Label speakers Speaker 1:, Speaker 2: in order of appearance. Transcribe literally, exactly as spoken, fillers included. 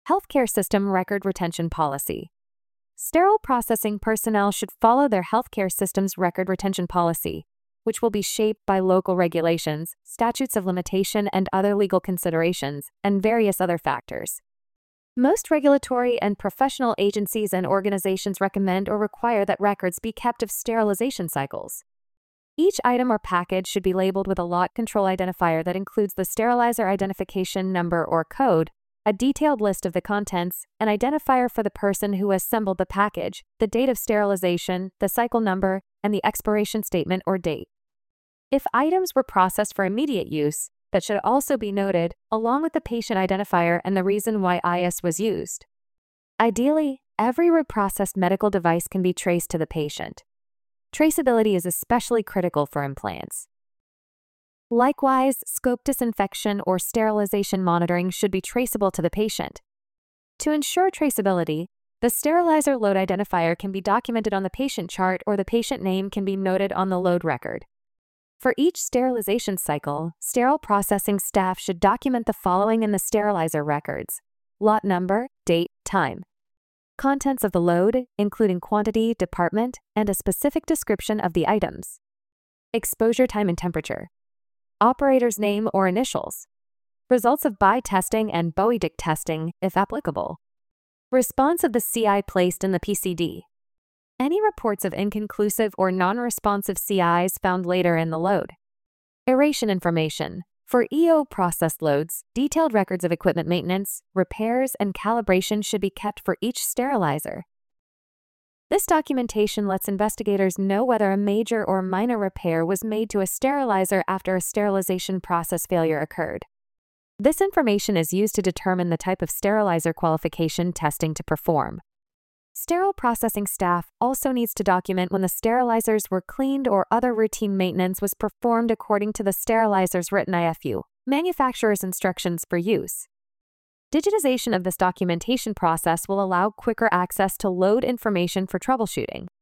Speaker 1: Healthcare System Record Retention Policy. Sterile processing personnel should follow their healthcare system's record retention policy, which will be shaped by local regulations, statutes of limitation and other legal considerations, and various other factors. Most regulatory and professional agencies and organizations recommend or require that records be kept of sterilization cycles. Each item or package should be labeled with a lot control identifier that includes the sterilizer identification number or code, a detailed list of the contents, an identifier for the person who assembled the package, the date of sterilization, the cycle number, and the expiration statement or date. If items were processed for immediate use, that should also be noted, along with the patient identifier and the reason why I S was used. Ideally, every reprocessed medical device can be traced to the patient. Traceability is especially critical for implants. Likewise, scope disinfection or sterilization monitoring should be traceable to the patient. To ensure traceability, the sterilizer load identifier can be documented on the patient chart or the patient name can be noted on the load record. For each sterilization cycle, sterile processing staff should document the following in the sterilizer records: lot number, date, time. Contents of the load, including quantity, department, and a specific description of the items. Exposure time and temperature. Operator's name or initials. Results of B I testing and BOE-D I C testing, if applicable. Response of the C I placed in the P C D. Any reports of inconclusive or non-responsive C Is found later in the load. Aeration information. For E O process loads, detailed records of equipment maintenance, repairs, and calibration should be kept for each sterilizer. This documentation lets investigators know whether a major or minor repair was made to a sterilizer after a sterilization process failure occurred. This information is used to determine the type of sterilizer qualification testing to perform. Sterile processing staff also needs to document when the sterilizers were cleaned or other routine maintenance was performed according to the sterilizer's written I F U, manufacturer's instructions for use. Digitization of this documentation process will allow quicker access to load information for troubleshooting.